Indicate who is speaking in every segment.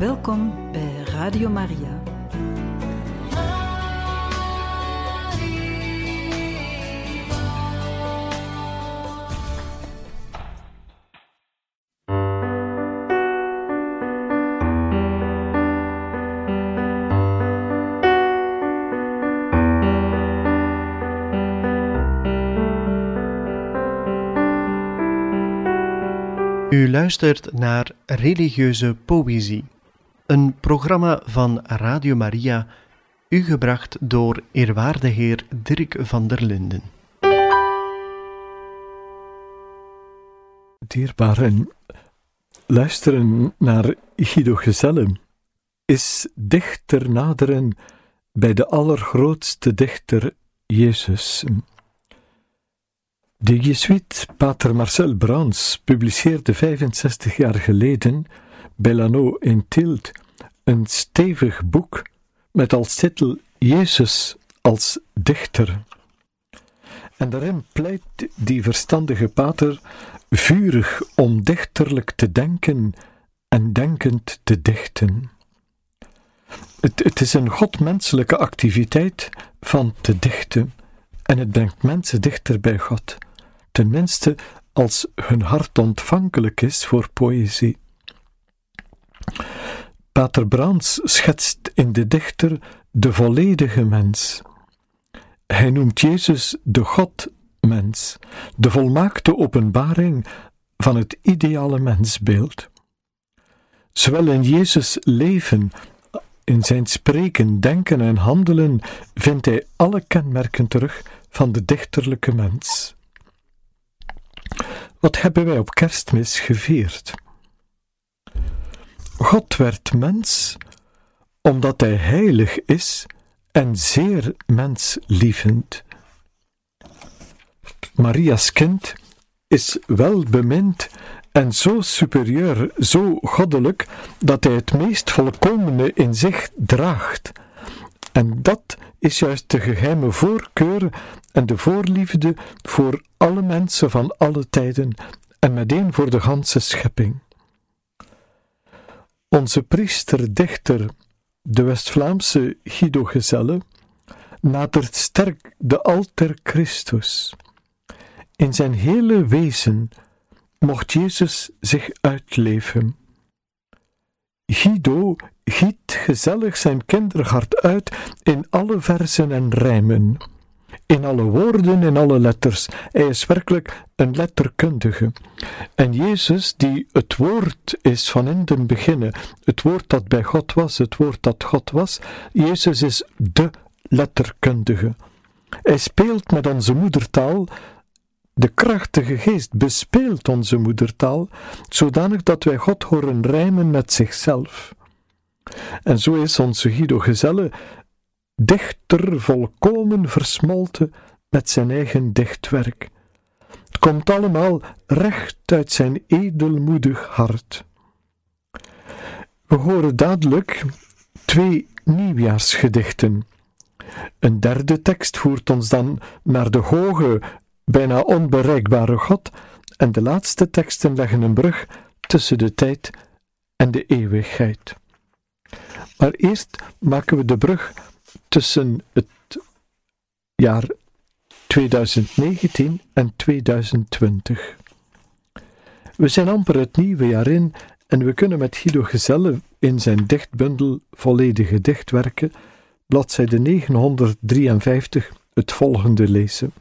Speaker 1: Welkom bij Radio Maria.
Speaker 2: U luistert naar Religieuze Poëzie, een programma van Radio Maria, u gebracht door eerwaarde heer Dirk van der Linden.
Speaker 3: Dierbaren, luisteren naar Guido Gezelle is dichter naderen bij de allergrootste dichter Jezus. De Jezuïet Pater Marcel Brans publiceerde 65 jaar geleden bij Lano in Tielt een stevig boek met als titel Jezus als dichter. En daarin pleit die verstandige pater vurig om dichterlijk te denken en denkend te dichten. Het is een godmenselijke activiteit van te dichten en het brengt mensen dichter bij God. Tenminste, als hun hart ontvankelijk is voor poëzie. Pater Brans schetst in de dichter de volledige mens. Hij noemt Jezus de God-mens, de volmaakte openbaring van het ideale mensbeeld. Zowel in Jezus' leven, in zijn spreken, denken en handelen, vindt hij alle kenmerken terug van de dichterlijke mens. Wat hebben wij op Kerstmis gevierd? God werd mens, omdat hij heilig is en zeer menslievend. Maria's kind is welbemind en zo superieur, zo goddelijk, dat hij het meest volkomene in zich draagt. En dat is juist de geheime voorkeur en de voorliefde voor alle mensen van alle tijden en meteen voor de ganse schepping. Onze priester-dichter, de West-Vlaamse Guido Gezelle, nadert sterk de alter Christus. In zijn hele wezen mocht Jezus zich uitleven. Guido giet gezellig zijn kinderhart uit in alle verzen en rijmen, in alle woorden, in alle letters. Hij is werkelijk een letterkundige. En Jezus, die het woord is van in den beginne, het woord dat bij God was, het woord dat God was, Jezus is de letterkundige. Hij speelt met onze moedertaal. De krachtige geest bespeelt onze moedertaal, zodanig dat wij God horen rijmen met zichzelf. En zo is onze Guido Gezelle dichter volkomen versmolten met zijn eigen dichtwerk. Het komt allemaal recht uit zijn edelmoedig hart. We horen dadelijk 2 nieuwjaarsgedichten. Een derde tekst voert ons dan naar de hoge, bijna onbereikbare God, en de laatste teksten leggen een brug tussen de tijd en de eeuwigheid. Maar eerst maken we de brug tussen het jaar 2019 en 2020. We zijn amper het nieuwe jaar in en we kunnen met Guido Gezelle in zijn dichtbundel Volledige Dichtwerken, bladzijde 953, het volgende lezen.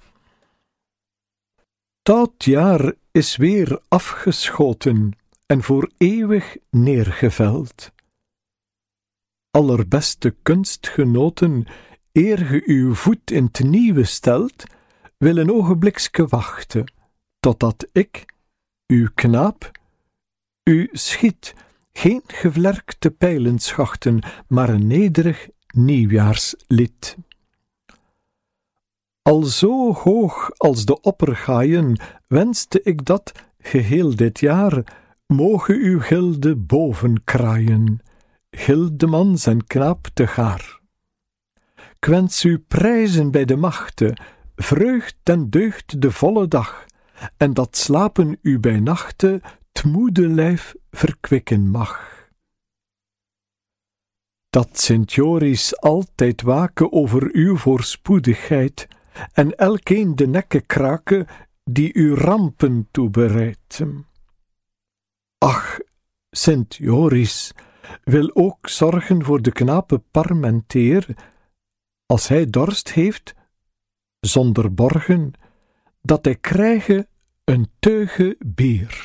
Speaker 3: Het oud jaar is weer afgeschoten en voor eeuwig neergeveld. Allerbeste kunstgenoten, eer ge uw voet in het nieuwe stelt, wil een ogenblikske wachten, totdat ik, uw knaap, u schiet, geen gevlerkte pijlenschachten, maar een nederig nieuwjaarslied. Al zo hoog als de oppergaaien wenste ik dat, geheel dit jaar, moge uw gilde boven kraaien, gildemans en knaap te gaar. Ik wens u prijzen bij de machte, vreugd en deugd de volle dag, en dat slapen u bij nachte t moede lijf verkwikken mag. dat Sint Joris altijd waken over uw voorspoedigheid en elkeen de nekken kraken die u rampen toebereidt. Ach, Sint Joris wil ook zorgen voor de knape Parmentier, als hij dorst heeft, zonder borgen, dat hij krijge een teuge bier.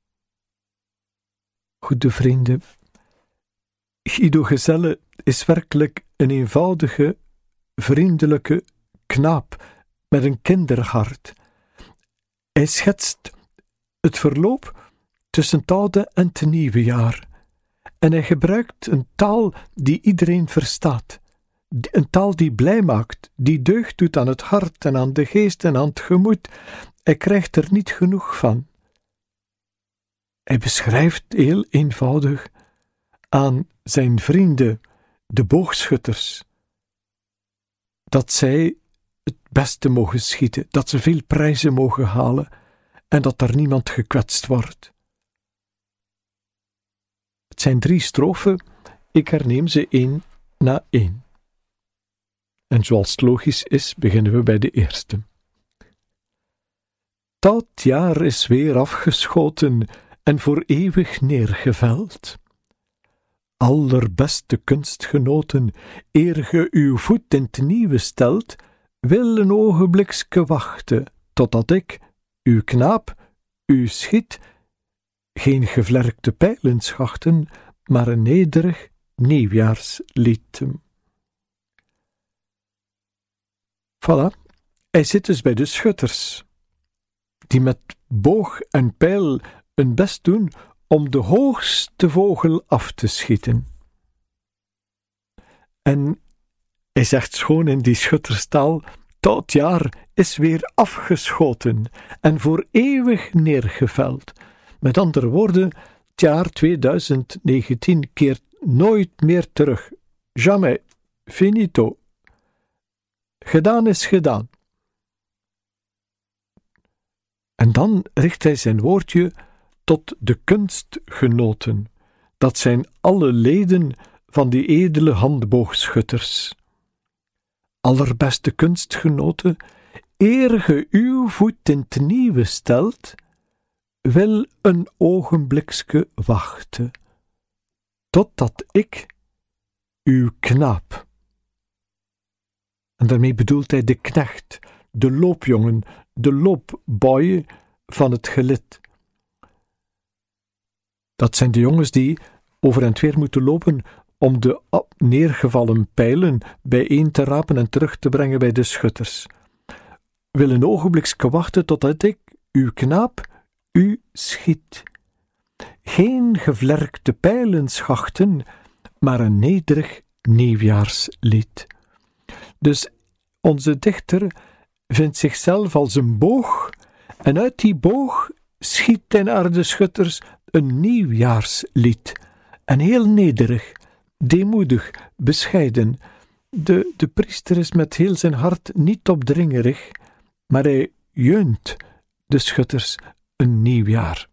Speaker 3: Goede vrienden, Guido Gezelle is werkelijk een eenvoudige, vriendelijke knaap met een kinderhart. Hij schetst het verloop tussen het oude en het nieuwe jaar. En hij gebruikt een taal die iedereen verstaat. Een taal die blij maakt, die deugd doet aan het hart en aan de geest en aan het gemoed. Hij krijgt er niet genoeg van. Hij beschrijft heel eenvoudig aan zijn vrienden, de boogschutters, dat zij het beste mogen schieten, dat ze veel prijzen mogen halen en dat er niemand gekwetst wordt. Het zijn 3 strofen, ik herneem ze 1 na 1. En zoals het logisch is, beginnen we bij de eerste. Dat jaar is weer afgeschoten en voor eeuwig neergeveld. Allerbeste kunstgenoten, eer ge uw voet in het nieuwe stelt, wil een ogenblikske wachten, totdat ik, uw knaap, u schiet, geen gevlerkte pijlenschachten, maar een nederig nieuwjaarslied. Voilà, hij zit dus bij de schutters, die met boog en pijl hun best doen om de hoogste vogel af te schieten. En hij zegt schoon in die schutterstaal, dat jaar is weer afgeschoten en voor eeuwig neergeveld. Met andere woorden, het jaar 2019 keert nooit meer terug. Jamais. Finito. Gedaan is gedaan. En dan richt hij zijn woordje tot de kunstgenoten. Dat zijn alle leden van die edele handboogschutters. Allerbeste kunstgenoten, eer ge uw voet in het nieuwe stelt, wil een ogenblikske wachten, totdat ik, uw knaap. En daarmee bedoelt hij de knecht, de loopjongen, de loopboy van het gelid. Dat zijn de jongens die over en weer moeten lopen om de neergevallen pijlen bijeen te rapen en terug te brengen bij de schutters. Wil een ogenblikske wachten totdat ik, uw knaap, u schiet. Geen gevlerkte pijlenschachten, maar een nederig nieuwjaarslied. Dus onze dichter vindt zichzelf als een boog, en uit die boog schiet hij naar de schutters een nieuwjaarslied. En heel nederig, deemoedig, bescheiden. De priester is met heel zijn hart niet opdringerig, maar hij jeunt de schutters een nieuw jaar.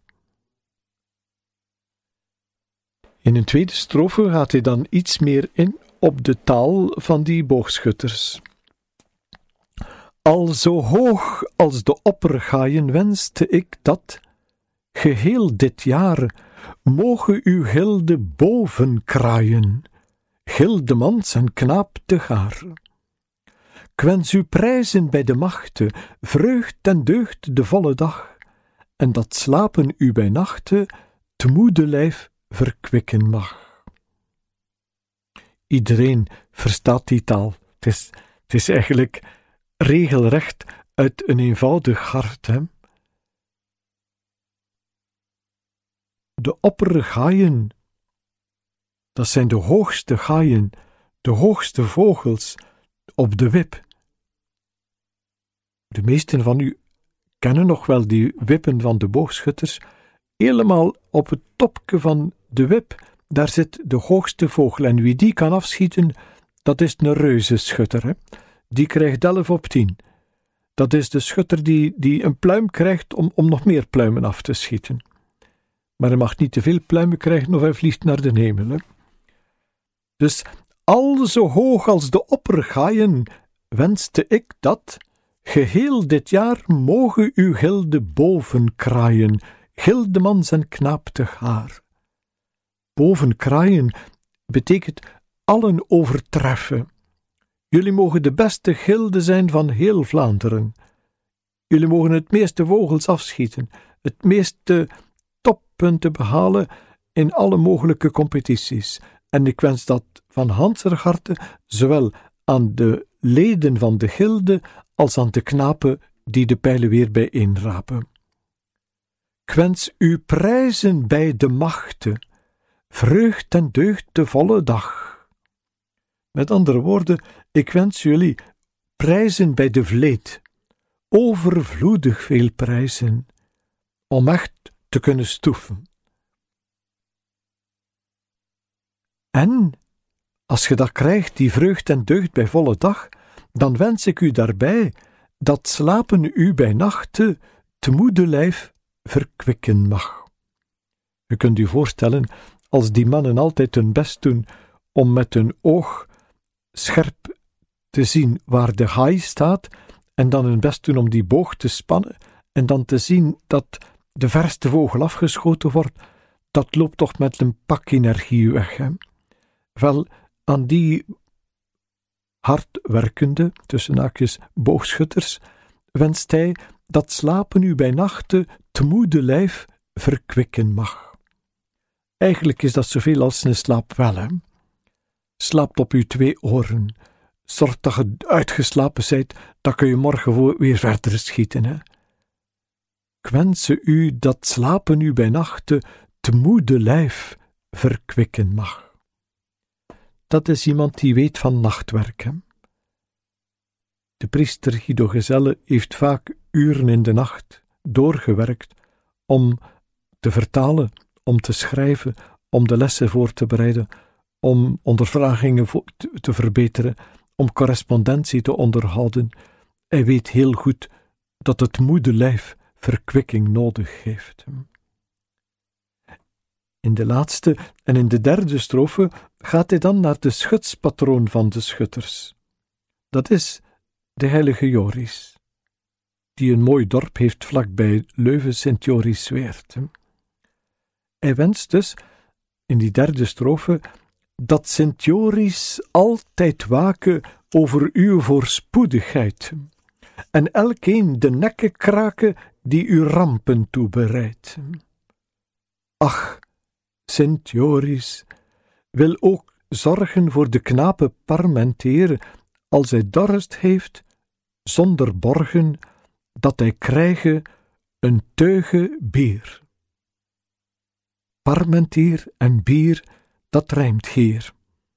Speaker 3: In een tweede strofe gaat hij dan iets meer in op de taal van die boogschutters. Al zo hoog als de oppergaaien wenste ik dat, geheel dit jaar, mogen uw gilde boven kraaien, gildemans en knaap te gaar. Ik wens u prijzen bij de machte, vreugd en deugd de volle dag, en dat slapen u bij nachten t moede lijf verkwikken mag. Iedereen verstaat die taal. Het is eigenlijk regelrecht uit een eenvoudig hart, hè? De oppergaaien, dat zijn de hoogste gaaien, de hoogste vogels op de wip. De meesten van u kennen nog wel die wippen van de boogschutters. Helemaal op het topje van de wip, daar zit de hoogste vogel. En wie die kan afschieten, dat is een reuzenschutter, hè? Die krijgt 11 op 10. Dat is de schutter die een pluim krijgt om nog meer pluimen af te schieten. Maar hij mag niet te veel pluimen krijgen of hij vliegt naar de hemel. Hè? Dus al zo hoog als de oppergaaien, wenste ik dat, geheel dit jaar mogen uw gilde boven kraaien, gildemans en knaaptig haar. Boven kraaien betekent allen overtreffen. Jullie mogen de beste gilde zijn van heel Vlaanderen. Jullie mogen het meeste vogels afschieten, het meeste toppunten behalen in alle mogelijke competities. En ik wens dat van ganser harte, zowel aan de leden van de gilde als aan de knapen die de pijlen weer bijeenrapen. Ik wens u prijzen bij de machten, vreugd en deugd de volle dag. Met andere woorden, ik wens jullie prijzen bij de vleet, overvloedig veel prijzen, om echt te kunnen stoeven. En, als je dat krijgt, die vreugd en deugd bij volle dag, dan wens ik u daarbij dat slapen u bij nachten te moede lijf verkwikken mag. Je kunt u voorstellen, als die mannen altijd hun best doen om met hun oog scherp te zien waar de haai staat, en dan hun best doen om die boog te spannen, en dan te zien dat de verste vogel afgeschoten wordt, dat loopt toch met een pak energie weg, hè? Wel, aan die hardwerkende, tussen haakjes, boogschutters, wenst hij dat slapen u bij nachten te moede lijf verkwikken mag. Eigenlijk is dat zoveel als een slaap wel, hè? Slaapt op uw 2 oren. Zorg dat je uitgeslapen zijt, dan kun je morgen weer verder schieten, hè? Ik wens u dat slapen u bij nachten te moede lijf verkwikken mag. Dat is iemand die weet van nachtwerk, hè? De priester Guido Gezelle heeft vaak uren in de nacht doorgewerkt om te vertalen, om te schrijven, om de lessen voor te bereiden, om ondervragingen te verbeteren, om correspondentie te onderhouden. Hij weet heel goed dat het moede lijf verkwikking nodig heeft. In de laatste en in de derde strofe gaat hij dan naar de schutspatroon van de schutters. Dat is de heilige Joris, die een mooi dorp heeft vlakbij Leuven, Sint Joris Weert. Hij wenst dus, in die derde strofe, dat Sint Joris altijd waken over uw voorspoedigheid, en elkeen de nekken kraken die u rampen toebereidt. Ach, Sint Joris wil ook zorgen voor de knape Parmentier, als hij dorst heeft, zonder borgen, dat hij krijge een teuge bier. Parmentier en bier, dat rijmt geer.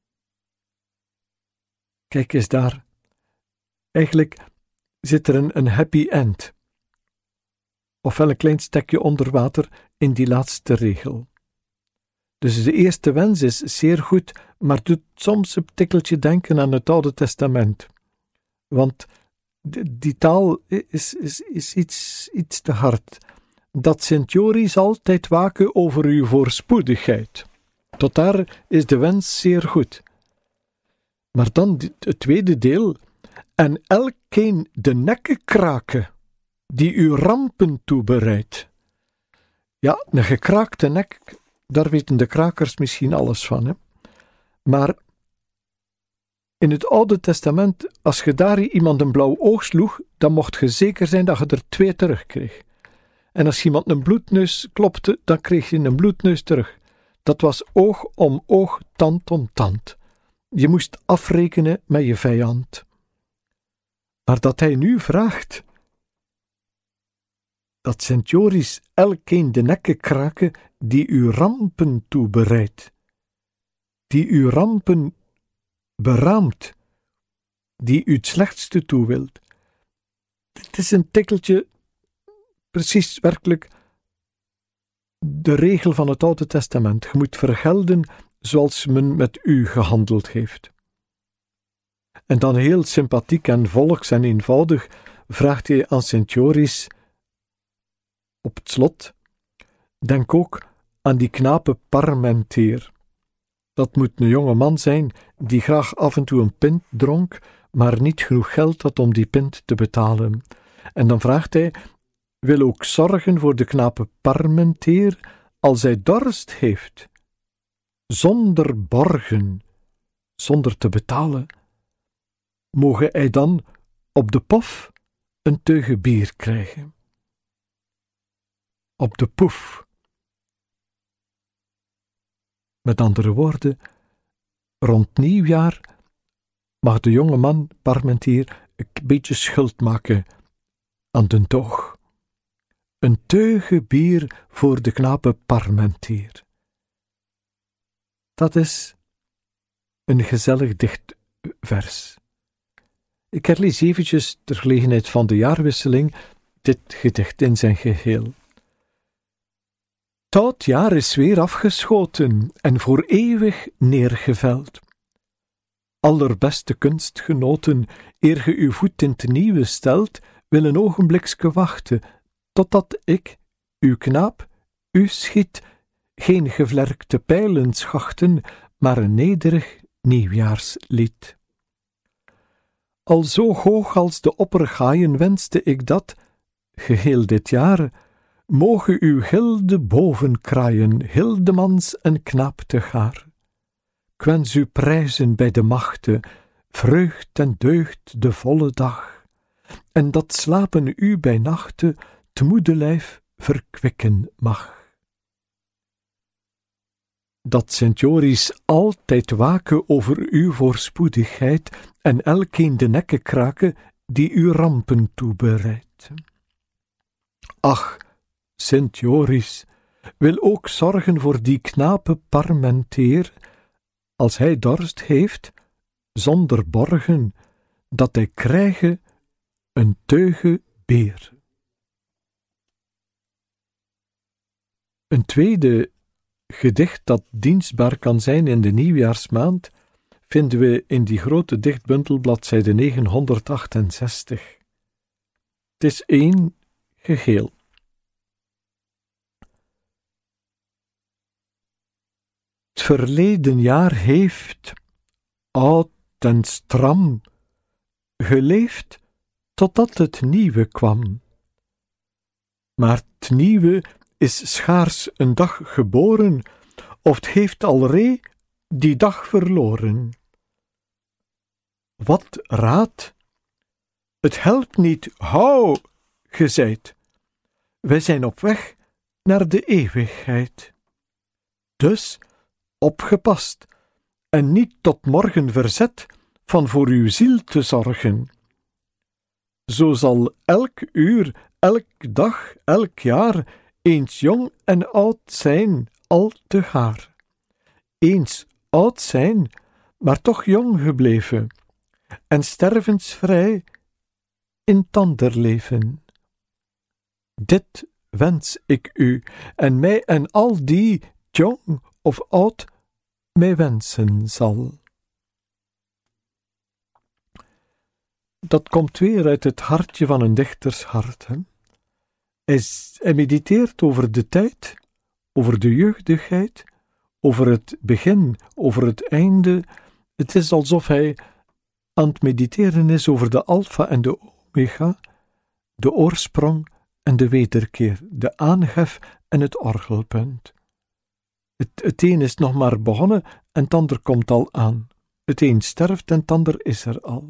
Speaker 3: Kijk eens daar. Eigenlijk zit er een happy end, ofwel een klein stekje onder water in die laatste regel. Dus de eerste wens is zeer goed, maar doet soms een tikkeltje denken aan het Oude Testament. Want die taal is iets te hard. Dat Sint Joris altijd waken over uw voorspoedigheid. Tot daar is de wens zeer goed. Maar dan het tweede deel. En elkeen de nekken kraken, die uw rampen toebereidt. Ja, een gekraakte nek, daar weten de krakers misschien alles van, hè? Maar in het Oude Testament, als je daar iemand een blauw oog sloeg, dan mocht je zeker zijn dat je er 2 terugkreeg. En als iemand een bloedneus klopte, dan kreeg je een bloedneus terug. Dat was oog om oog, tand om tand. Je moest afrekenen met je vijand. Maar dat hij nu vraagt dat Sint Joris elkeen de nekken kraken die uw rampen toebereidt, die uw rampen beraamt, die u het slechtste toewilt. Het is een tikkeltje, precies werkelijk, de regel van het Oude Testament. Je moet vergelden zoals men met u gehandeld heeft. En dan heel sympathiek en volks en eenvoudig vraagt hij aan Sint Joris op het slot: denk ook aan die knape Parmentier. Dat moet een jonge man zijn die graag af en toe een pint dronk, maar niet genoeg geld had om die pint te betalen. En dan vraagt hij: wil ook zorgen voor de knape Parmentier als hij dorst heeft, zonder borgen, zonder te betalen. Moge hij dan op de pof een teuge bier krijgen? Op de poef. Met andere woorden, rond nieuwjaar mag de jonge man Parmentier een beetje schuld maken aan den toog. Een teuge bier voor de knape Parmentier. Dat is een gezellig dichtvers. Ik herlees eventjes ter gelegenheid van de jaarwisseling dit gedicht in zijn geheel. Het oud jaar is weer afgeschoten en voor eeuwig neergeveld. Allerbeste kunstgenoten, eer ge uw voet in het nieuwe stelt, wil een ogenblikske wachten, totdat ik, uw knaap, u schiet, geen gevlerkte pijlen schachten, maar een nederig nieuwjaarslied. Al zo hoog als de oppergaaien wenste ik dat, geheel dit jaar, moge uw gilde boven kraaien, hildemans en knaap te gaar. Ik wens u prijzen bij de machte, vreugd en deugd de volle dag, en dat slapen u bij nachte t moede lijf verkwikken mag. Dat Sint Joris altijd waken over uw voorspoedigheid en elkeen de nekken kraken die u rampen toebereidt. Ach, Sint Joris wil ook zorgen voor die knape Parmentier, als hij dorst heeft, zonder borgen, dat hij krijge een teuge bier. Een tweede gedicht dat dienstbaar kan zijn in de nieuwjaarsmaand vinden we in die grote dichtbundel bladzijde 968. Het is één geheel. Het verleden jaar heeft, oud en stram, geleefd totdat het nieuwe kwam. Maar het nieuwe is schaars een dag geboren, of het heeft alree die dag verloren. Wat raad? Het helpt niet, hou, gezeid. Wij zijn op weg naar de eeuwigheid. Dus opgepast en niet tot morgen verzet van voor uw ziel te zorgen. Zo zal elk uur, elk dag, elk jaar eens jong en oud zijn, al te gaar. Eens oud zijn, maar toch jong gebleven, en stervensvrij in tander leven. Dit wens ik u, en mij en al die, jong of oud, mij wensen zal. Dat komt weer uit het hartje van een dichters hart. Hij mediteert over de tijd, over de jeugdigheid, over het begin, over het einde. Het is alsof hij aan het mediteren is over de alfa en de omega, de oorsprong en de wederkeer, de aanhef en het orgelpunt. Het een is nog maar begonnen en het ander komt al aan. Het een sterft en het ander is er al.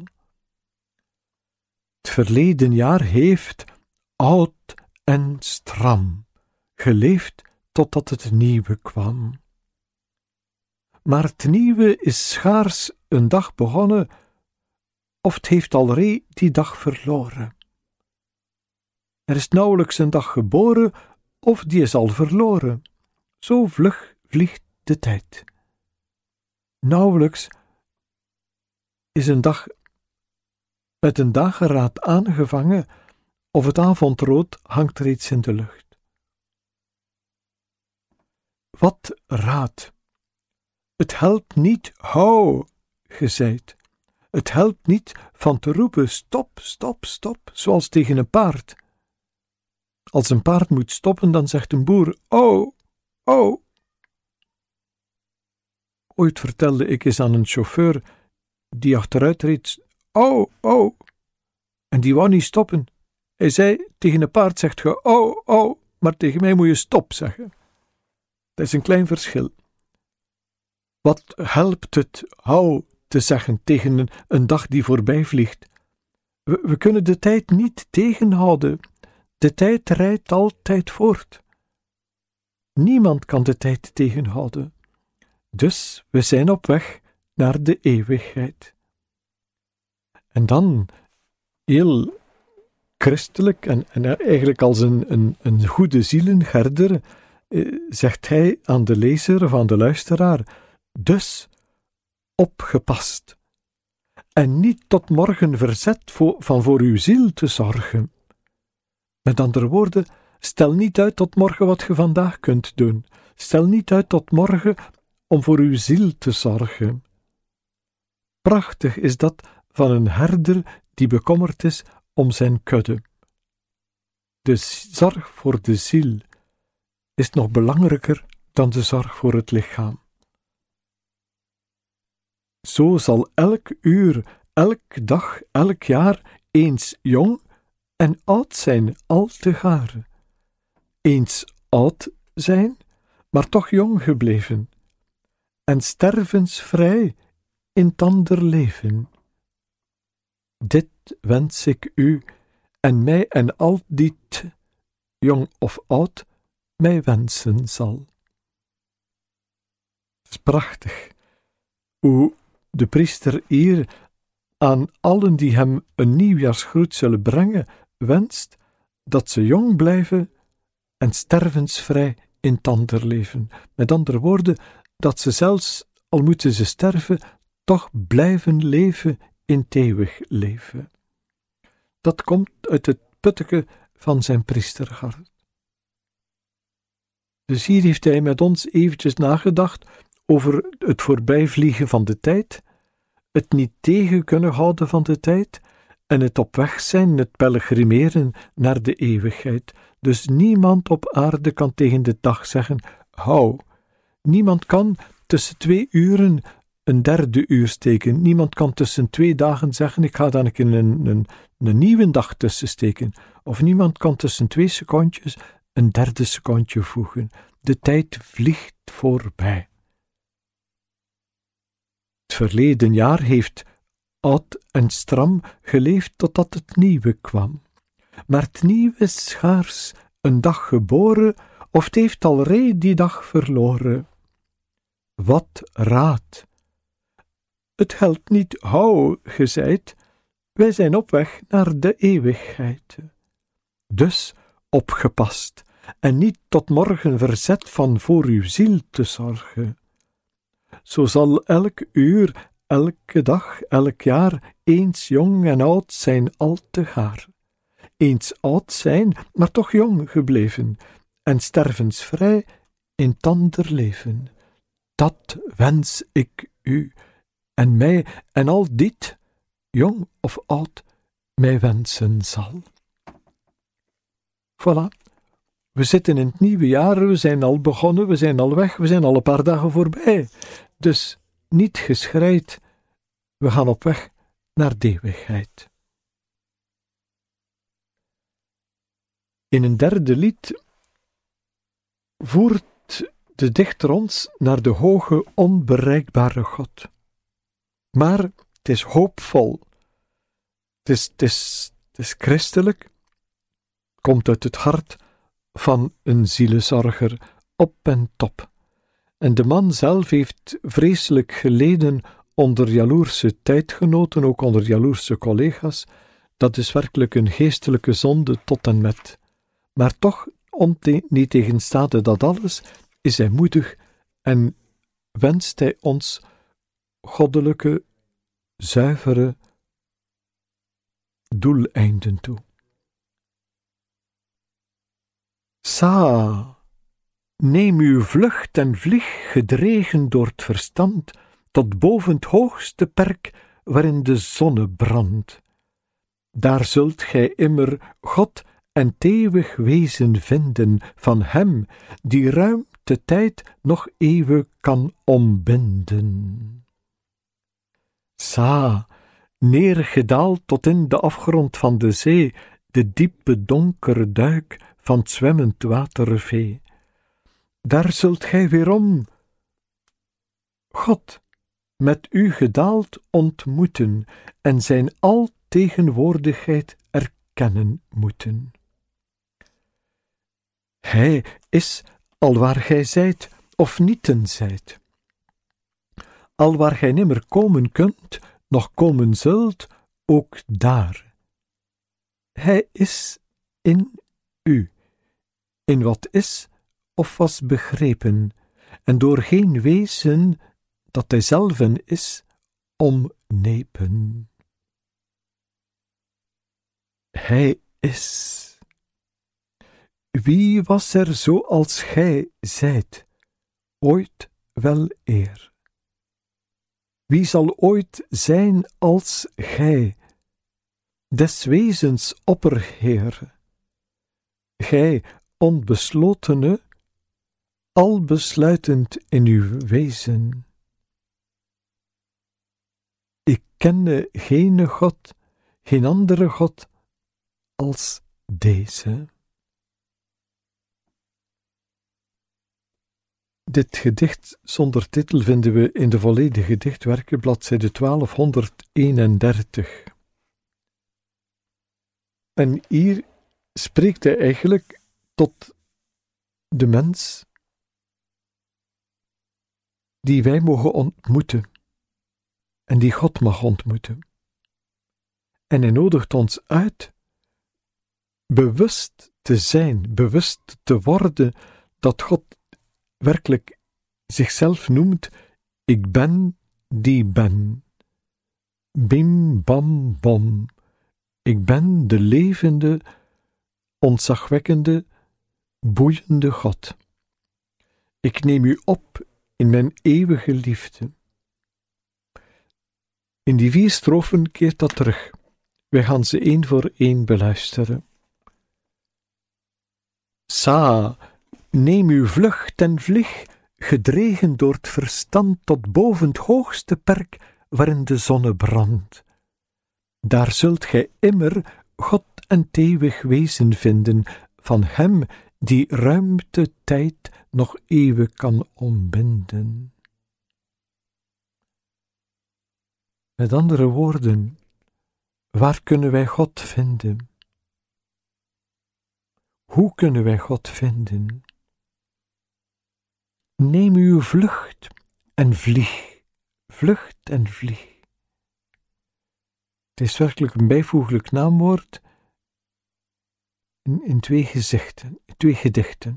Speaker 3: Het verleden jaar heeft, oud en stram, geleefd totdat het nieuwe kwam. Maar het nieuwe is schaars een dag begonnen, of het heeft alree die dag verloren. Er is nauwelijks een dag geboren, of die is al verloren. Zo vlug vliegt de tijd. Nauwelijks is een dag met een dageraad aangevangen, of het avondrood hangt reeds in de lucht. Wat raad? Het helpt niet, hou, gezeid. Het helpt niet van te roepen, stop, stop, stop, zoals tegen een paard. Als een paard moet stoppen, dan zegt een boer, oh, oh. O Ooit vertelde ik eens aan een chauffeur die achteruit reed: "Au, au." En die wou niet stoppen. Hij zei: "Tegen een paard zegt je au, au, maar tegen mij moet je stop zeggen." Dat is een klein verschil. Wat helpt het hou te zeggen tegen een dag die voorbij vliegt? We kunnen de tijd niet tegenhouden. De tijd rijdt altijd voort. Niemand kan de tijd tegenhouden. Dus we zijn op weg naar de eeuwigheid. En dan, heel christelijk en eigenlijk als een goede zielenherder, zegt hij aan de lezer of aan de luisteraar: dus opgepast. En niet tot morgen verzet van voor uw ziel te zorgen. Met andere woorden, stel niet uit tot morgen wat je vandaag kunt doen. Stel niet uit tot morgen om voor uw ziel te zorgen. Prachtig is dat van een herder die bekommerd is om zijn kudde. De zorg voor de ziel is nog belangrijker dan de zorg voor het lichaam. Zo zal elk uur, elk dag, elk jaar eens jong en oud zijn al te garen. Eens oud zijn, maar toch jong gebleven. En stervensvrij in tander leven. Dit wens ik u en mij en al die jong of oud, mij wensen zal. Het is prachtig hoe de priester hier aan allen die hem een nieuwjaarsgroet zullen brengen, wenst dat ze jong blijven en stervensvrij in tander leven. Met andere woorden, dat ze zelfs, al moeten ze sterven, toch blijven leven in het eeuwig leven. Dat komt uit het putteke van zijn priesterhart. Dus hier heeft hij met ons eventjes nagedacht over het voorbijvliegen van de tijd, het niet tegen kunnen houden van de tijd en het op weg zijn, het pelgrimeren naar de eeuwigheid. Dus niemand op aarde kan tegen de dag zeggen: hou. Niemand kan tussen 2 uren een derde uur steken. Niemand kan tussen 2 dagen zeggen: ik ga dan een nieuwe dag tussen steken. Of niemand kan tussen 2 secondjes een derde secondje voegen. De tijd vliegt voorbij. Het verleden jaar heeft oud en stram geleefd totdat het nieuwe kwam. Maar het nieuwe is schaars een dag geboren, of het heeft alreeds die dag verloren. Wat raad! Het helpt niet hou, gezeid, wij zijn op weg naar de eeuwigheid. Dus opgepast, en niet tot morgen verzet van voor uw ziel te zorgen. Zo zal elk uur, elke dag, elk jaar eens jong en oud zijn al te gaar. Eens oud zijn, maar toch jong gebleven, en stervensvrij in tander leven. Dat wens ik u, en mij, en al dit, jong of oud, mij wensen zal. Voilà. We zitten in het nieuwe jaar, we zijn al begonnen, we zijn al weg, we zijn al een paar dagen voorbij. Dus niet geschreid, we gaan op weg naar de eeuwigheid. In een derde lied voert de dichter ons naar de hoge, onbereikbare God. Maar het is hoopvol, het is christelijk, komt uit het hart van een zielenzorger op en top. En de man zelf heeft vreselijk geleden onder jaloerse tijdgenoten, ook onder jaloerse collega's. Dat is werkelijk een geestelijke zonde tot en met. Maar toch, niet tegenstaande dat alles, is hij moedig en wenst hij ons goddelijke, zuivere doeleinden toe. Sa, neem uw vlucht en vlieg, gedreven door het verstand, tot boven het hoogste perk waarin de zonne brandt. Daar zult gij immer God en het eeuwig wezen vinden van hem, die ruimt de tijd nog eeuwen kan ombinden. Sa, neergedaald tot in de afgrond van de zee, de diepe donkere duik van het zwemmend watervee. Daar zult gij weerom God met u gedaald ontmoeten en zijn altegenwoordigheid erkennen moeten. Hij is alwaar gij zijt of nieten zijt. Alwaar gij nimmer komen kunt, nog komen zult, ook daar. Hij is in u, in wat is of was begrepen, en door geen wezen dat hij zelven is, omnepen. Hij is. Wie was er zo als gij zijt, ooit wel eer? Wie zal ooit zijn als gij, des wezens opperheer? Gij, onbeslotene, albesluitend in uw wezen. Ik kenne geen God, geen andere God als deze. Dit gedicht zonder titel vinden we in de volledige gedichtwerken, bladzijde 1231. En hier spreekt hij eigenlijk tot de mens die wij mogen ontmoeten en die God mag ontmoeten. En hij nodigt ons uit bewust te zijn, bewust te worden dat God werkelijk zichzelf noemt: ik ben die ben. Bim bam bom. Ik ben de levende, ontzagwekkende, boeiende God. Ik neem u op in mijn eeuwige liefde. In die 4 strofen keert dat terug. Wij gaan ze 1 voor 1 beluisteren. Sa, neem uw vlucht en vlieg, gedreven door het verstand tot boven het hoogste perk waarin de zonne brandt. Daar zult gij immer God en het eeuwig wezen vinden, van hem die ruimte, tijd nog eeuwen kan ombinden. Met andere woorden, waar kunnen wij God vinden? Hoe kunnen wij God vinden? Neem uw vlucht en vlieg, vlucht en vlieg. Het is werkelijk een bijvoeglijk naamwoord in 2 gedichten.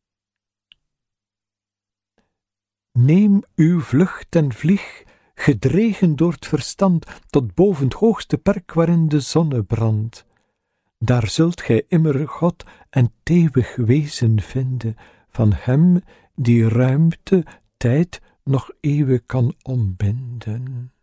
Speaker 3: Neem uw vlucht en vlieg, gedreven door het verstand, tot boven het hoogste perk waarin de zonne brandt. Daar zult gij immer God en het eeuwig wezen vinden, van hem die ruimte, tijd nog eeuwen kan ombinden.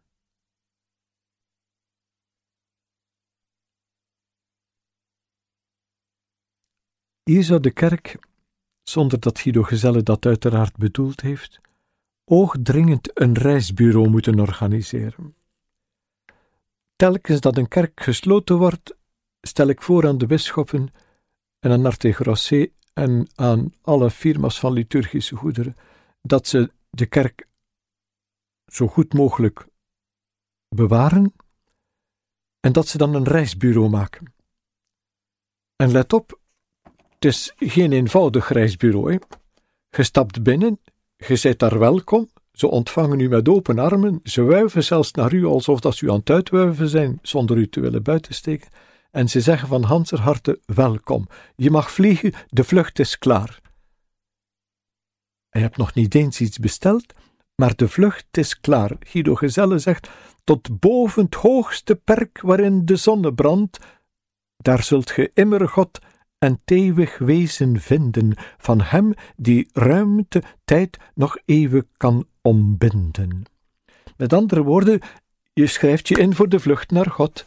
Speaker 3: Hier zou de kerk, zonder dat Guido Gezelle dat uiteraard bedoeld heeft, oogdringend een reisbureau moeten organiseren. Telkens dat een kerk gesloten wordt, stel ik voor aan de bisschoppen en aan Arte Grosset en aan alle firma's van liturgische goederen, dat ze de kerk zo goed mogelijk bewaren en dat ze dan een reisbureau maken. En let op, het is geen eenvoudig reisbureau. Hè. Je stapt binnen, je zijt daar welkom, ze ontvangen u met open armen, ze wuiven zelfs naar u alsof dat ze u aan het uitwuiven zijn, zonder u te willen buitensteken. En ze zeggen van ganser harte welkom. Je mag vliegen, de vlucht is klaar. En je hebt nog niet eens iets besteld, maar de vlucht is klaar. Guido Gezelle zegt, tot boven het hoogste perk waarin de zonne brandt, daar zult ge immer God en het eeuwig wezen vinden, van hem die ruimte, tijd nog eeuwig kan ombinden. Met andere woorden, je schrijft je in voor de vlucht naar God.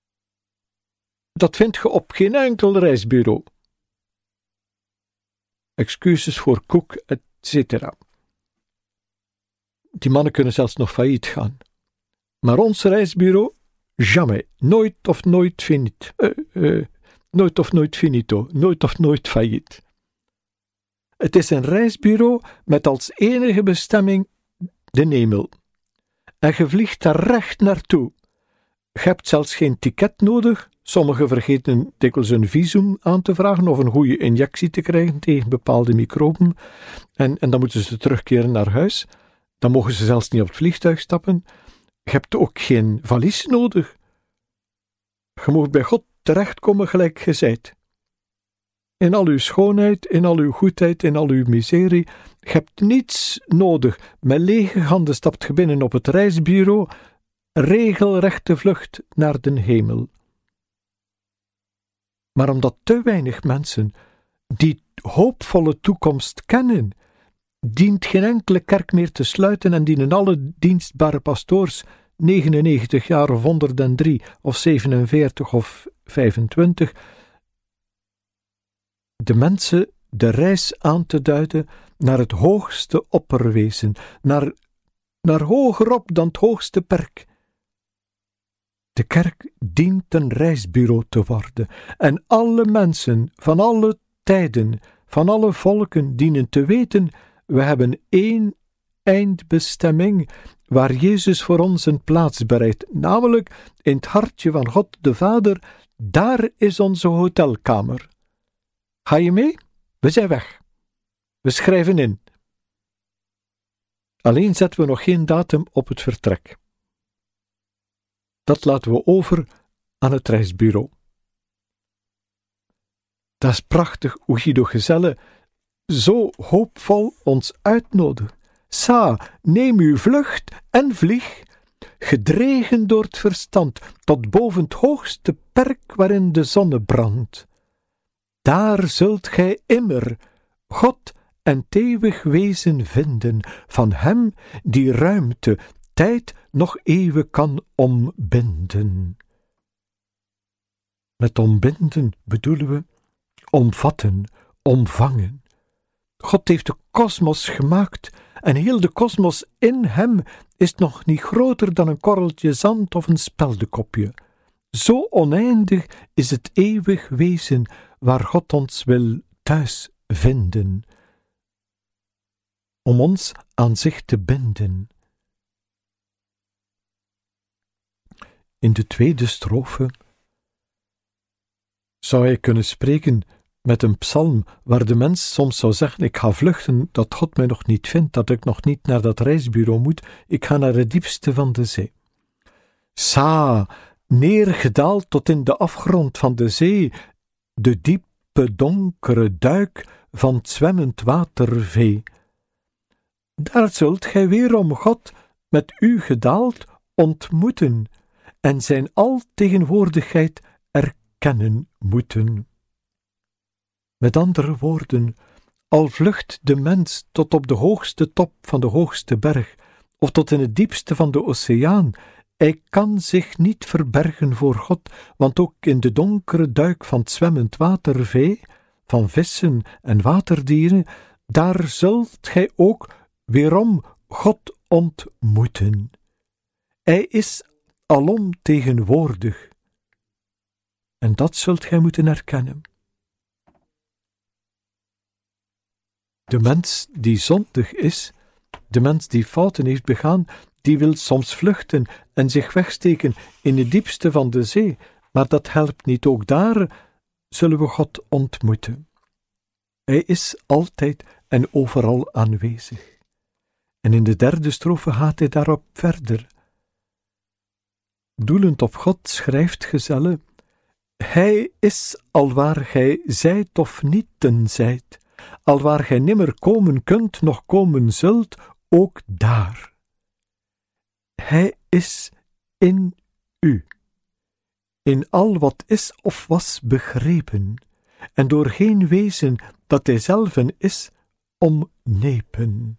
Speaker 3: Dat vind je op geen enkel reisbureau. excuses voor koek, etc. Die mannen kunnen zelfs nog failliet gaan. Maar ons reisbureau, jamais, nooit of nooit finito, nooit of nooit failliet. Het is een reisbureau met als enige bestemming de hemel. En je vliegt daar recht naartoe. Je hebt zelfs geen ticket nodig. Sommigen vergeten dikwijls een visum aan te vragen of een goede injectie te krijgen tegen bepaalde microben. En dan moeten ze terugkeren naar huis. Dan mogen ze zelfs niet op het vliegtuig stappen. Je hebt ook geen valies nodig. Je moet bij God terechtkomen gelijk ge zijt. In al uw schoonheid, in al uw goedheid, in al uw miserie. Je hebt niets nodig. Met lege handen stapt je binnen op het reisbureau. Regelrechte vlucht naar den hemel. Maar omdat te weinig mensen die hoopvolle toekomst kennen, dient geen enkele kerk meer te sluiten en dienen alle dienstbare pastoors 99 jaar of 103 of 47 of 25 de mensen de reis aan te duiden naar het hoogste opperwezen, naar hogerop dan het hoogste perk. De kerk dient een reisbureau te worden en alle mensen van alle tijden, van alle volken dienen te weten, we hebben één eindbestemming waar Jezus voor ons een plaats bereidt, namelijk in het hartje van God de Vader, daar is onze hotelkamer. Ga je mee? We zijn weg. We schrijven in. Alleen zetten we nog geen datum op het vertrek. Dat laten we over aan het reisbureau. Dat is prachtig hoe Guido Gezelle zo hoopvol ons uitnodigt. Sa, neem uw vlucht en vlieg, gedreven door het verstand, tot boven het hoogste perk waarin de zonne brandt. Daar zult gij immer God en het eeuwig wezen vinden, van hem die ruimte, tijd nog eeuwen kan ombinden. Met ombinden bedoelen we omvatten, omvangen. God heeft de kosmos gemaakt en heel de kosmos in hem is nog niet groter dan een korreltje zand of een speldekopje. Zo oneindig is het eeuwig wezen waar God ons wil thuis vinden, om ons aan zich te binden. In de tweede strofe zou hij kunnen spreken met een psalm waar de mens soms zou zeggen, ik ga vluchten, dat God mij nog niet vindt, dat ik nog niet naar dat reisbureau moet, ik ga naar het diepste van de zee. Sa, neergedaald tot in de afgrond van de zee, de diepe donkere duik van het zwemmend watervee. Daar zult gij weer om God met u gedaald ontmoeten en zijn altegenwoordigheid erkennen moeten. Met andere woorden, al vlucht de mens tot op de hoogste top van de hoogste berg, of tot in het diepste van de oceaan, hij kan zich niet verbergen voor God, want ook in de donkere duik van het zwemmend watervee, van vissen en waterdieren, daar zult gij ook weerom God ontmoeten. Hij is alom tegenwoordig. En dat zult gij moeten erkennen. De mens die zondig is, de mens die fouten heeft begaan, die wil soms vluchten en zich wegsteken in het diepste van de zee, maar dat helpt niet. Ook daar zullen we God ontmoeten. Hij is altijd en overal aanwezig. En in de derde strofe gaat hij daarop verder. Doelend op God schrijft Gezelle, hij is alwaar gij zijt of nieten zijt, alwaar gij nimmer komen kunt, nog komen zult, ook daar. Hij is in u, in al wat is of was begrepen, en door geen wezen dat hij zelven is, omnepen.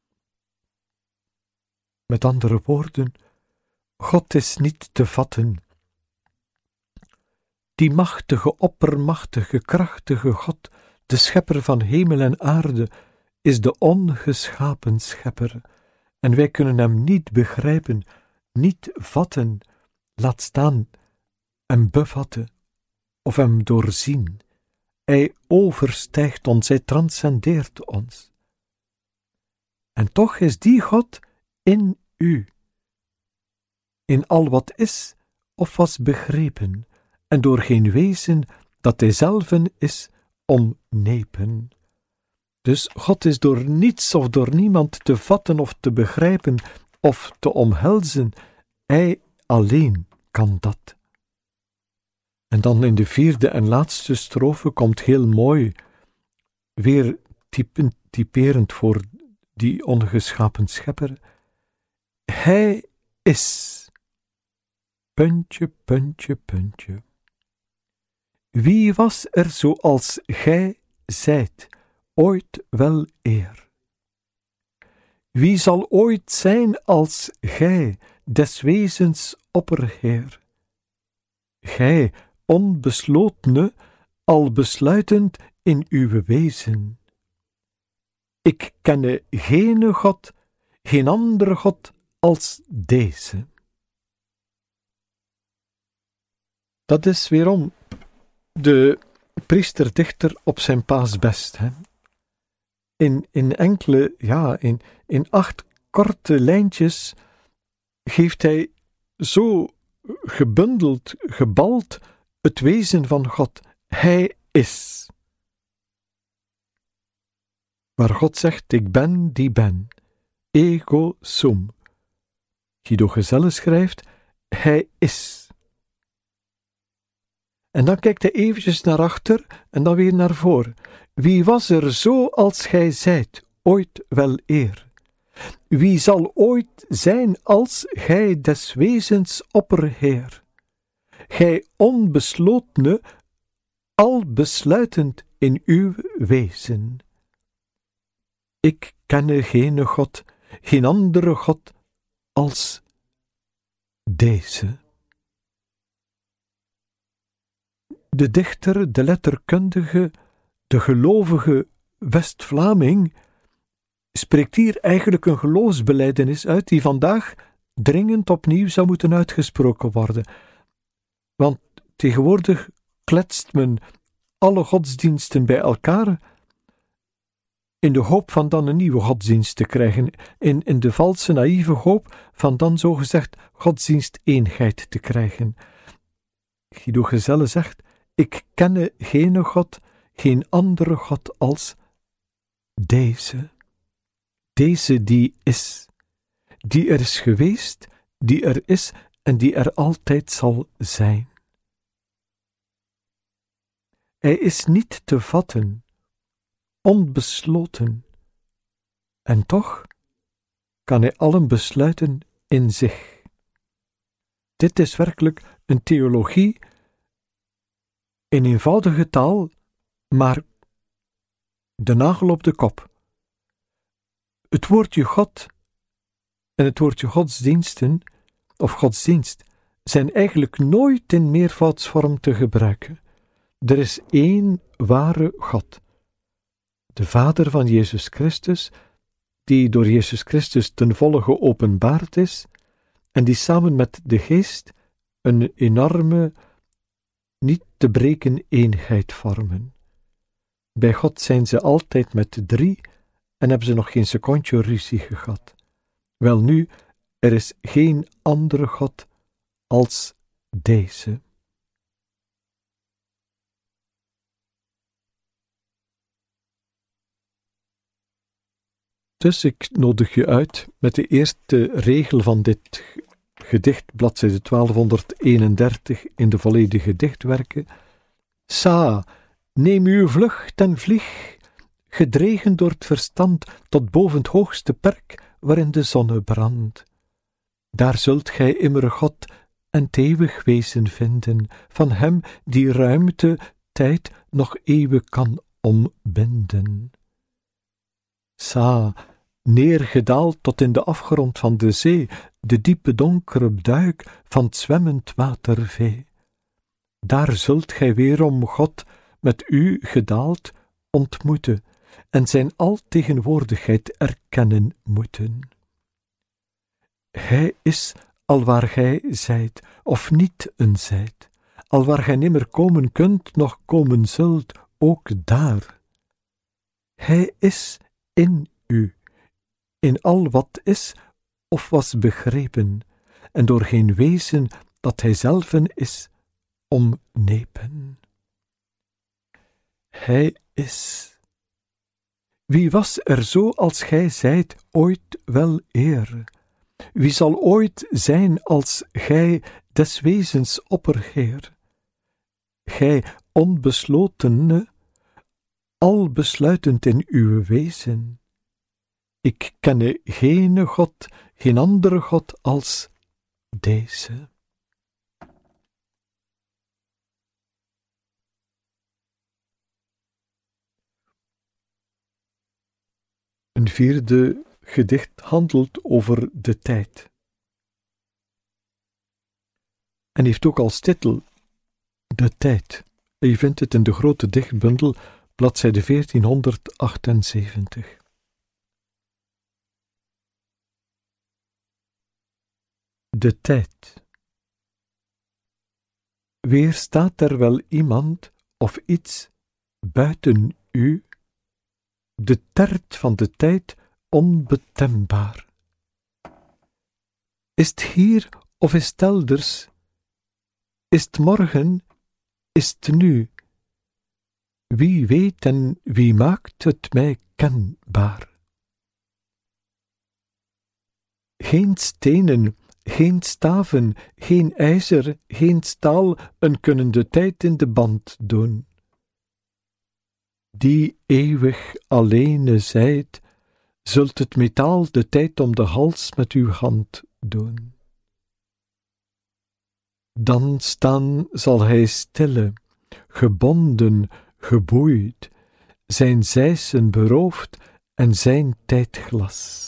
Speaker 3: Met andere woorden, God is niet te vatten. Die machtige, oppermachtige, krachtige God, de schepper van hemel en aarde, is de ongeschapen schepper, en wij kunnen hem niet begrijpen, niet vatten, laat staan hem bevatten of hem doorzien. Hij overstijgt ons, hij transcendeert ons. En toch is die God in u, in al wat is of was begrepen, en door geen wezen dat hij zelven is omnepen. Dus God is door niets of door niemand te vatten of te begrijpen of te omhelzen. Hij alleen kan dat. En dan in de 4e en laatste strofe komt heel mooi, weer typerend voor die ongeschapen schepper. Hij is. Puntje, puntje, puntje. Wie was er zoals gij zijt, ooit wel eer? Wie zal ooit zijn als gij, des wezens opperheer? Gij, onbeslotene, al besluitend in uw wezen. Ik kenne geen God, geen andere God als deze. Dat is weerom de priesterdichter op zijn paasbest. In enkele, in 8 korte lijntjes geeft hij zo gebundeld, gebald het wezen van God. Hij is. Waar God zegt, ik ben die ben. Ego sum. Guido Gezelle schrijft, hij is. En dan kijkt hij eventjes naar achter en dan weer naar voor. Wie was er zo als gij zijt, ooit wel eer? Wie zal ooit zijn als gij des wezens opperheer? Gij onbeslotene, al besluitend in uw wezen. Ik kenne geen God, geen andere God als deze. De dichter, de letterkundige, de gelovige West-Vlaming spreekt hier eigenlijk een geloofsbelijdenis uit die vandaag dringend opnieuw zou moeten uitgesproken worden. Want tegenwoordig kletst men alle godsdiensten bij elkaar in de hoop van dan een nieuwe godsdienst te krijgen, in de valse, naïeve hoop van dan zogezegd godsdiensteenheid te krijgen. Guido Gezelle zegt, ik kenne geen God, geen andere God als deze. Deze die is. Die er is geweest, die er is en die er altijd zal zijn. Hij is niet te vatten, onbesloten. En toch kan hij allen besluiten in zich. Dit is werkelijk een theologie in eenvoudige taal, maar de nagel op de kop. Het woordje God en het woordje godsdiensten of godsdienst zijn eigenlijk nooit in meervoudsvorm te gebruiken. Er is één ware God, de Vader van Jezus Christus, die door Jezus Christus ten volle geopenbaard is en die samen met de Geest een enorme, niet te breken eenheid vormen. Bij God zijn ze altijd met 3 en hebben ze nog geen secondje ruzie gehad. Welnu, er is geen andere God als deze. Dus ik nodig je uit met de eerste regel van dit gedicht, bladzijde 1231 in de volledige dichtwerken. Sa, neem uw vlucht en vlieg, gedreven door het verstand tot boven het hoogste perk waarin de zonne brandt. Daar zult gij immer God en het eeuwig wezen vinden, van hem die ruimte, tijd nog eeuwen kan ombinden. Sa, neergedaald tot in de afgrond van de zee, de diepe donkere duik van het zwemmend watervee. Daar zult gij weerom God met u gedaald ontmoeten en zijn altegenwoordigheid erkennen moeten. Hij is alwaar gij zijt, of niet een zijt, alwaar gij nimmer komen kunt, noch komen zult, ook daar. Hij is in u, in al wat is of was begrepen, en door geen wezen dat hij zelven is, omnepen. Hij is. Wie was er zo als gij zijt ooit wel eer? Wie zal ooit zijn als gij des wezens opperheer? Gij onbeslotene, al besluitend in uw wezen. Ik kenne geen God, geen andere God als deze. Een vierde gedicht handelt over de tijd. En heeft ook als titel De tijd. Je vindt het in de grote dichtbundel, bladzijde 1478. De tijd. Weer staat er wel iemand of iets buiten u, de tert van de tijd onbetembaar. Is 't hier of is 't elders? Is 't morgen? Is 't nu? Wie weet en wie maakt het mij kenbaar? Geen stenen, geen staven, geen ijzer, geen staal kunnen de tijd in de band doen. Die eeuwig alleene zijt, zult het metaal de tijd om de hals met uw hand doen. Dan staan zal hij stille, gebonden, geboeid, zijn zijsen beroofd en zijn tijdglas.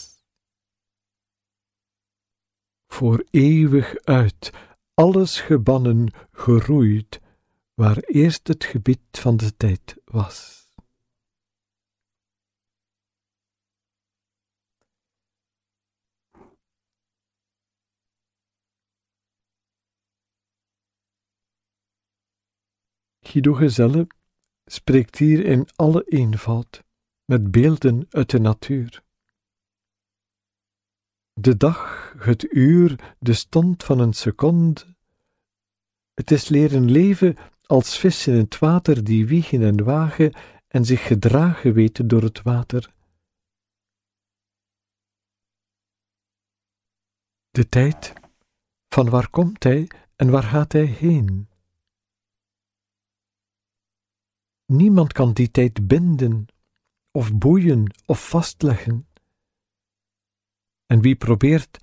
Speaker 3: Voor eeuwig uit, alles gebannen, geroeid, waar eerst het gebied van de tijd was. Guido Gezelle spreekt hier in alle eenvoud, met beelden uit de natuur. De dag, het uur, de stond van een seconde. Het is leren leven als vissen in het water die wiegen en wagen en zich gedragen weten door het water. De tijd, van waar komt hij en waar gaat hij heen? Niemand kan die tijd binden, of boeien, of vastleggen. En wie probeert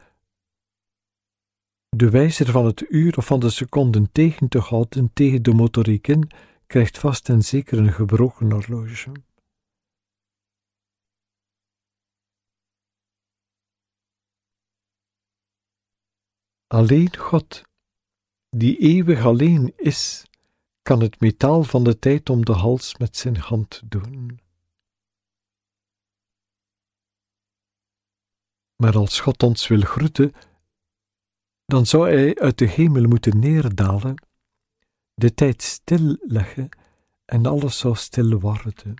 Speaker 3: de wijzer van het uur of van de seconden tegen te houden tegen de motoriek in, krijgt vast en zeker een gebroken horloge. Alleen God, die eeuwig alleen is, kan het metaal van de tijd om de hals met zijn hand doen. Maar als God ons wil groeten, dan zou hij uit de hemel moeten neerdalen, de tijd stilleggen en alles zou stil worden.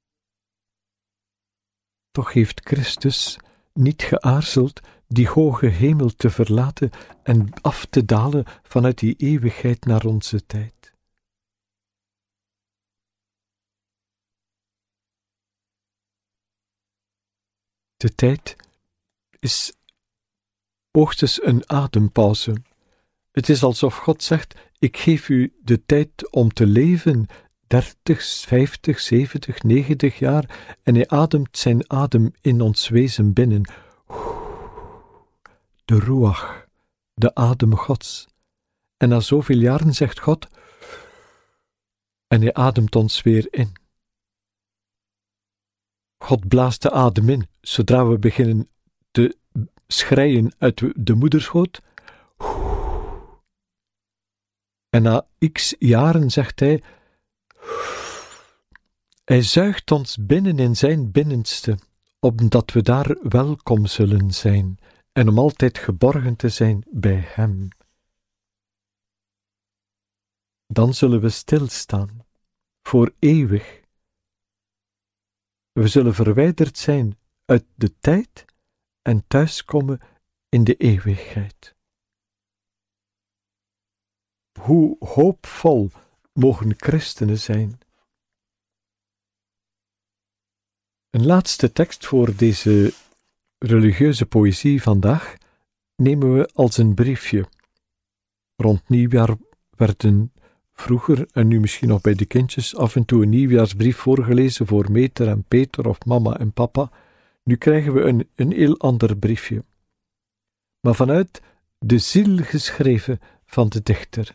Speaker 3: Toch heeft Christus niet geaarzeld die hoge hemel te verlaten en af te dalen vanuit die eeuwigheid naar onze tijd. De tijd is hoogstens een adempauze. Het is alsof God zegt, ik geef u de tijd om te leven, 30, 50, 70, 90 jaar, en hij ademt zijn adem in ons wezen binnen. De ruach, de adem Gods. En na zoveel jaren zegt God, en hij ademt ons weer in. God blaast de adem in, zodra we beginnen te schreien uit de moederschoot. En na x jaren zegt hij, Hij zuigt ons binnen in zijn binnenste, opdat we daar welkom zullen zijn en om altijd geborgen te zijn bij hem. Dan zullen we stilstaan, voor eeuwig. We zullen verwijderd zijn uit de tijd en thuiskomen in de eeuwigheid. Hoe hoopvol mogen christenen zijn. Een laatste tekst voor deze religieuze poëzie vandaag nemen we als een briefje. Rond nieuwjaar werden vroeger, en nu misschien nog bij de kindjes, af en toe een nieuwjaarsbrief voorgelezen voor Meter en Peter of mama en papa. Nu krijgen we een heel ander briefje. Maar vanuit de ziel geschreven van de dichter.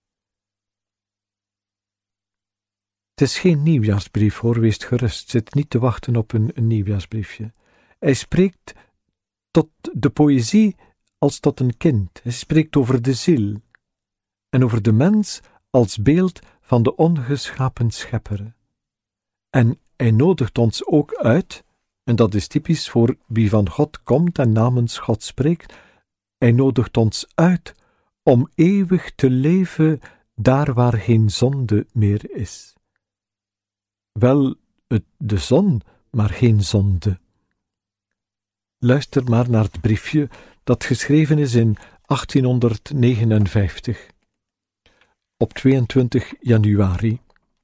Speaker 3: Het is geen nieuwjaarsbrief hoor, wees gerust, zit niet te wachten op een nieuwjaarsbriefje. Hij spreekt tot de poëzie als tot een kind. Hij spreekt over de ziel en over de mens als beeld van de ongeschapen schepper. En hij nodigt ons ook uit, en dat is typisch voor wie van God komt en namens God spreekt, hij nodigt ons uit om eeuwig te leven daar waar geen zonde meer is. Wel de zon, maar geen zonde. Luister maar naar het briefje dat geschreven is in 1859, op 22 januari.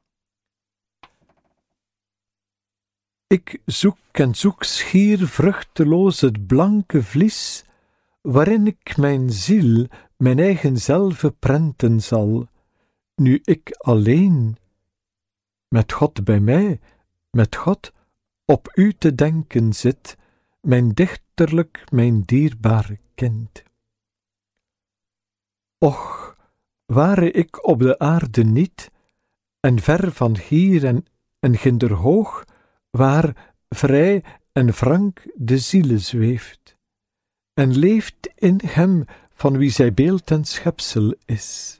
Speaker 3: Ik zoek en zoek schier vruchteloos het blanke vlies, waarin ik mijn ziel, mijn eigen zelve prenten zal, nu ik alleen, met God bij mij, met God op u te denken zit, mijn dichterlijk, mijn dierbaar kind. Och, ware ik op de aarde niet, en ver van hier en ginder hoog, waar vrij en frank de ziele zweeft, en leeft in hem van wie zij beeld en schepsel is.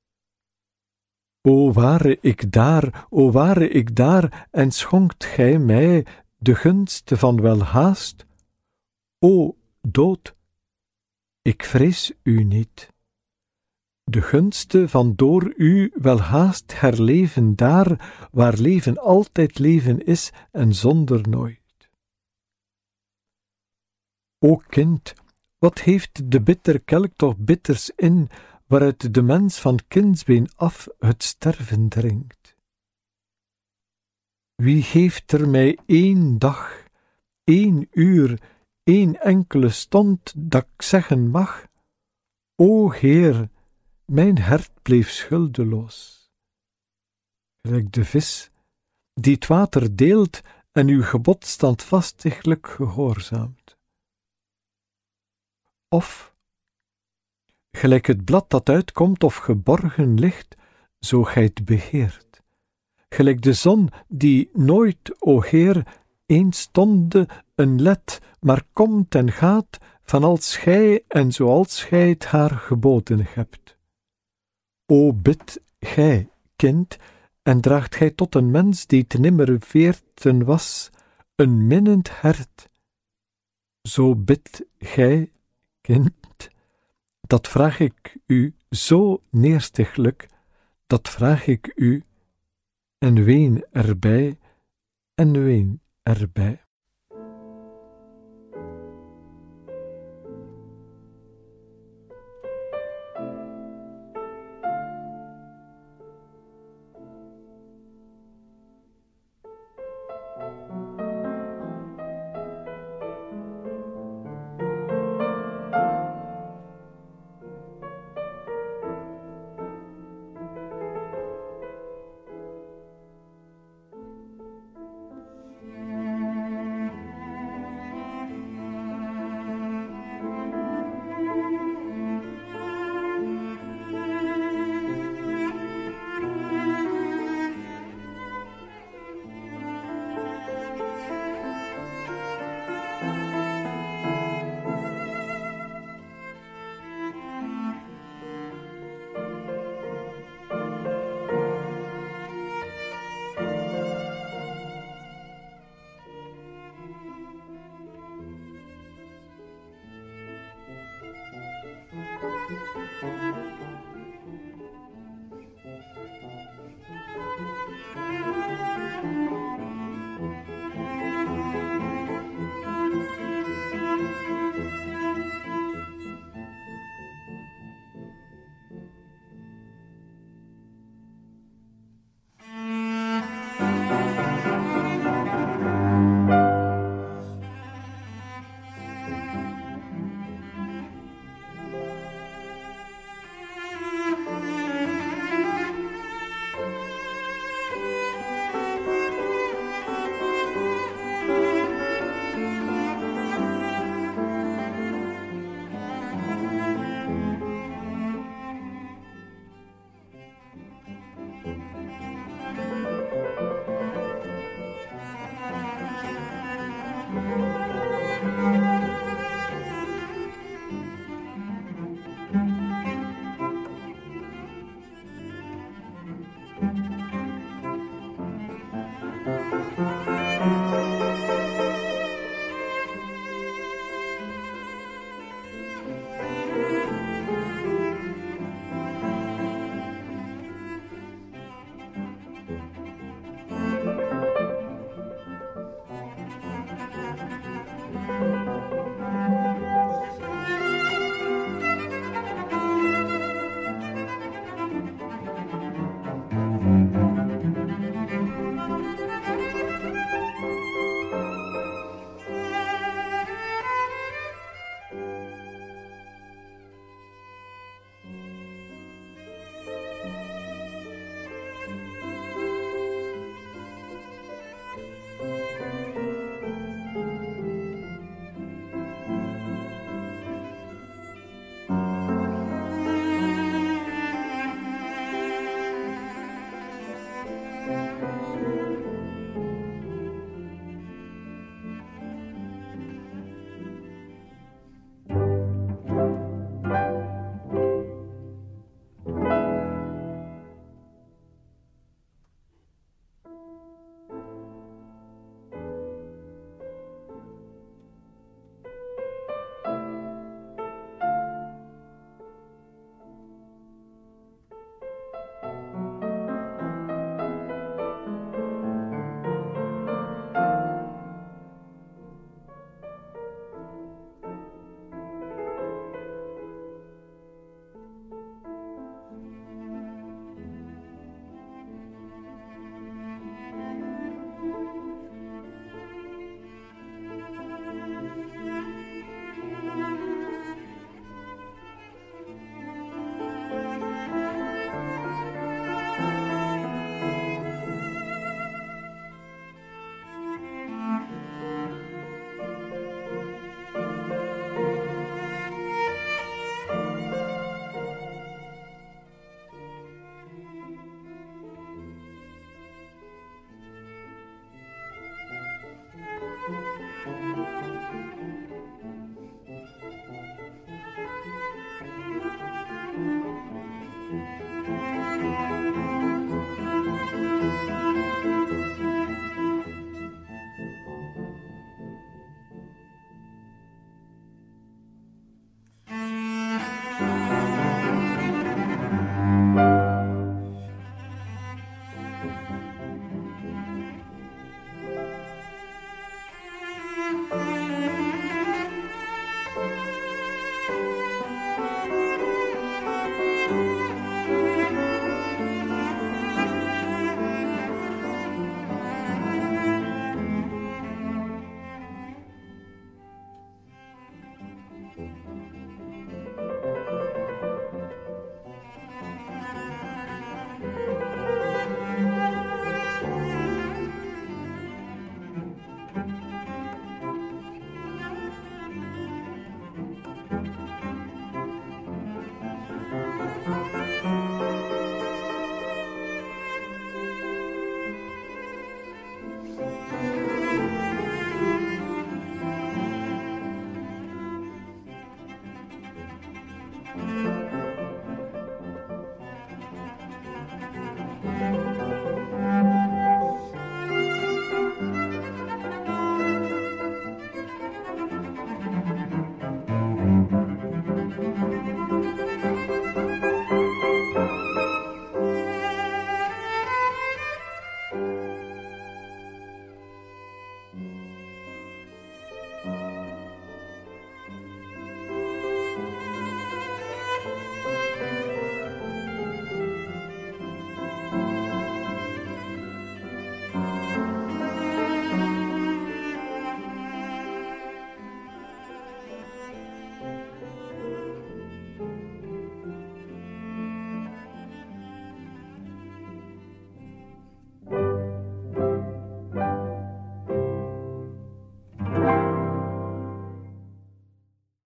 Speaker 3: O ware ik daar, en schonkt gij mij de gunst van welhaast? O dood, ik vrees u niet. De gunste van door u welhaast herleven daar, waar leven altijd leven is en zonder nooit. O kind, wat heeft de bitter kelk toch bitters in, waaruit de mens van kindsbeen af het sterven dringt? Wie heeft er mij 1 dag, 1 uur, 1 enkele stond, dat ik zeggen mag: O Heer, mijn hart bleef schuldeloos. Gelijk de vis, die het water deelt en uw gebod standvastiglijk gehoorzaamt. Of, gelijk het blad dat uitkomt of geborgen ligt, zo gij het beheert. Gelijk de zon die nooit, o Heer, eens stonde een let, maar komt en gaat van als gij en zoals gij het haar geboden hebt. O bid gij, kind, en draagt gij tot een mens die het nimmer veerten was, een minnend hart. Zo bid gij, kind, dat vraag ik u zo neerstiglijk, dat vraag ik u, en ween erbij, en ween erbij.